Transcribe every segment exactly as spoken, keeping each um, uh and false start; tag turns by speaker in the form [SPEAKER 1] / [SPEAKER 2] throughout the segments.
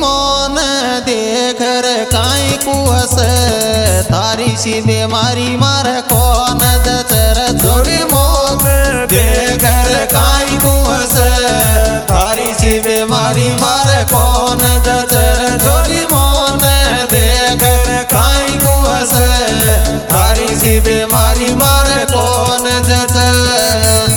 [SPEAKER 1] मोन देख रे काई कुस थारी सी बीमारी मार कौन जचर छोड़ी मोन देख रे काई कुस थारी सी बीमारी मार कौन जचर छोड़ी मोन देख रे काई कुस थारी सी बीमारी मार कौन जचर।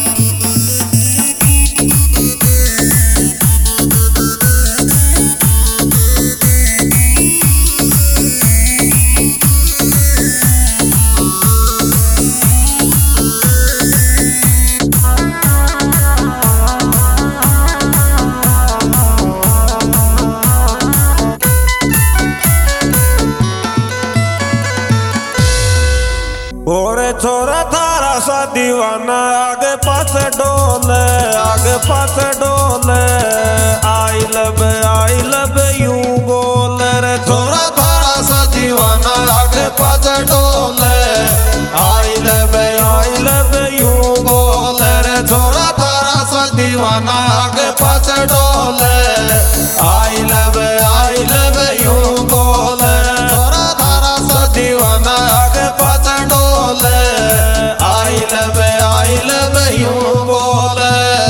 [SPEAKER 2] ओरे छोरा थारा सा दीवाना आगे पास डोले आगे पास डोले आई लब आई लब यू बोले रे
[SPEAKER 1] छोरा थारा सा दीवाना आगे पास डोले आई लब आई लब यू बोले रे छोरा थारा सा दीवाना आगे पास डोले आई लब आई लब यू बोले छोरा थारा सा दीवाना आगे पास डोले आई लब आई लब यू बोले।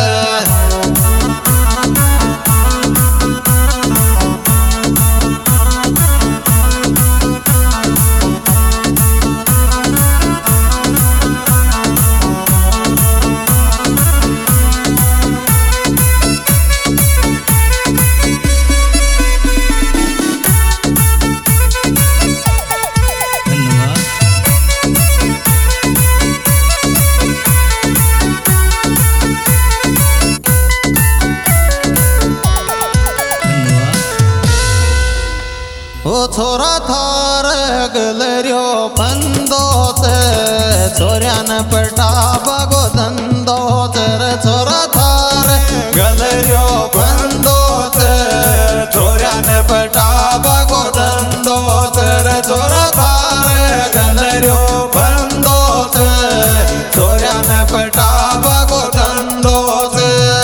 [SPEAKER 1] ओ छोरा थार गलरियो बंदो से छोरियान पटा बगो धंधो चर छोरा थार गलरियो बंदो से छोरियान पटा बगो धंधो चर छोरा थार गलरियो बंदो से छोरियान पटा बगो धंधो से।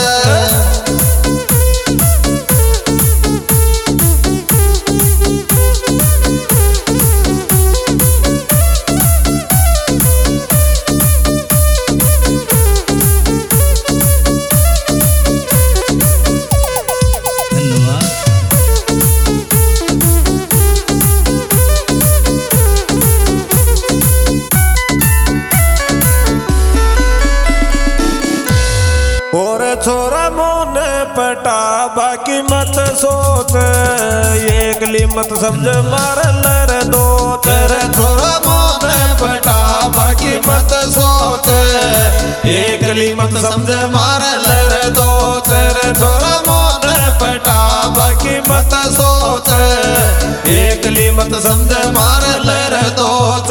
[SPEAKER 2] ओरे छोरा मोने पटा बाकी मत सोच एकली मत समझ मार लर दो
[SPEAKER 1] तेरे छोरा मोने पटा बाकी मत सोच एकली मत समझ मार लर दो तेरे छोरा मोने पटा बाकी मत सोच एकली मत समझ मार लर दो।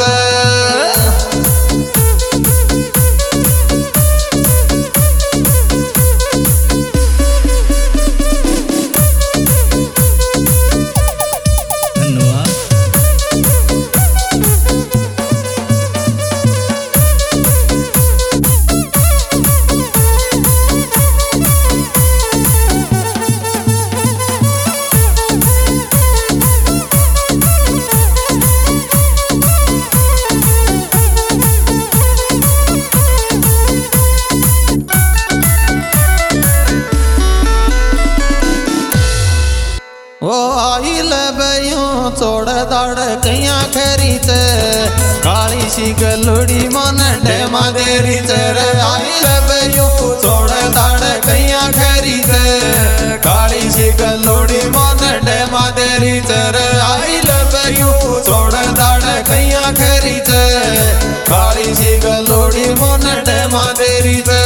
[SPEAKER 1] वो आई लबयूं छोड़ दाड़ कैया खरी चे काली सी गलुड़ी मन डेमा देरी चर आई लबयूं छोड़ दाड़ कैया खरी चे काली सी गलुड़ी मन डेमा देरी चर आई लबयूं छोड़ दाड़ कैया खरी चे काली सी गलुड़ी मन डेमा देरी चे।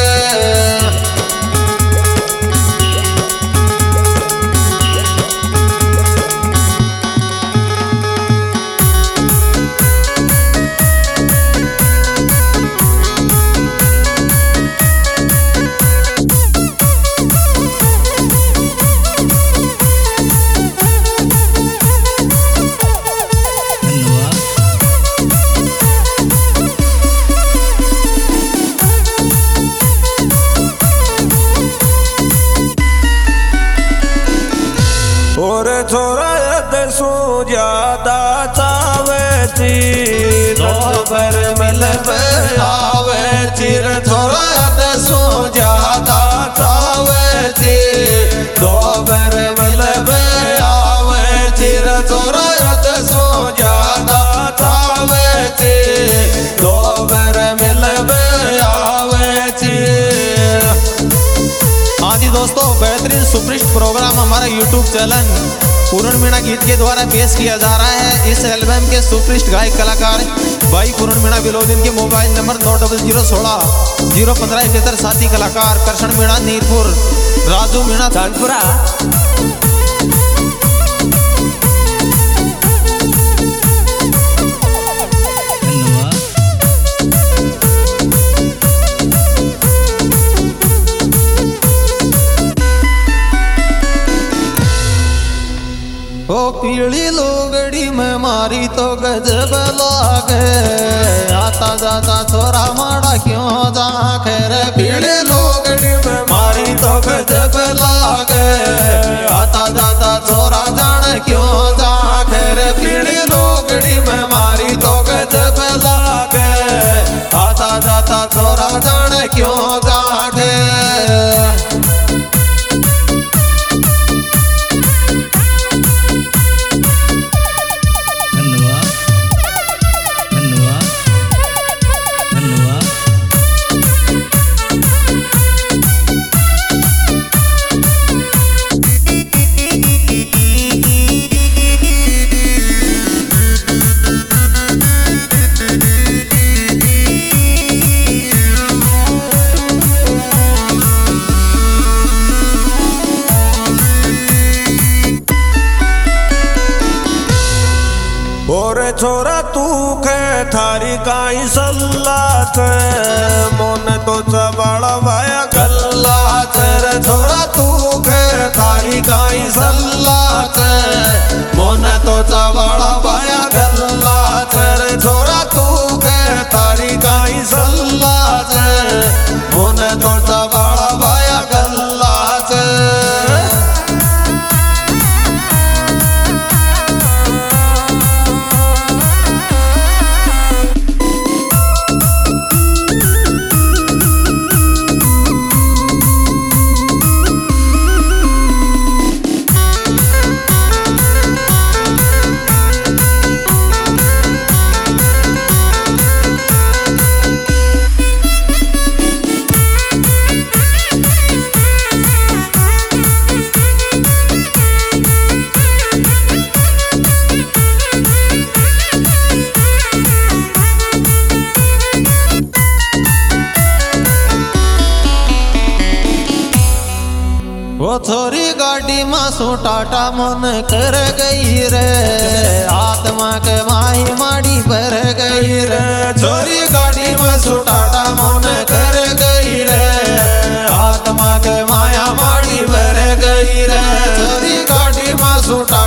[SPEAKER 2] और छोरा दसो ज्यादा चावे थी
[SPEAKER 1] दो बर मिलब आवे चिर छोरा दसो ज्यादा चावे थी दो बर मिलब आवे चिर छोरा दसो ज्यादा चावे थी दो बर मिलब आवे थी। हाँ जी दोस्तों, बेहतरीन सुपरहिट प्रोग्राम हमारा यूट्यूब चैनल पूर्ण मीणा गीत के द्वारा पेश किया जा रहा है। इस एल्बम के सुपरहिट गायक कलाकार भाई पूर्ण मीणा बिलोदिन के मोबाइल नंबर नौ डबल जीरो सोलह जीरो पंद्रह इकहत्तर। साथी कलाकार कृष्ण मीणा नीरपुर, राजू मीणा कानपुरा। ओ पीली लोगड़ी में मारी तो गजब लागे आता जाता छोरा माड़ा क्यों जाखे रे। पीली लोगड़ी में मारी तो गजब लागे आता जाता छोरा जाने क्यों जाखे रे। पीली लोगड़ी में मारी तो गजब लागे आता जाता छोरा जाने क्यों जाखे।
[SPEAKER 2] और छोरा तू खे थारी काई सल्लात मोन तो चबाड़ा वाया
[SPEAKER 1] गल्ला चर छोरा तू खे थारी काई सल्लात मोन तो चबाड़ा वाया गल्ला चर छोरा तू खे थारी काई सल्लात मोन तो चबाड़ा वाया गल्ला चर। वो छोरी गाड़ी मासू टाटा मन कर गई रे आत्मा के माही माड़ी भर गई रे। छोरी गाड़ी मासू टाटा मन कर गई रे आत्मा के माया माड़ी भर गई रे। छोरी गाड़ी मासू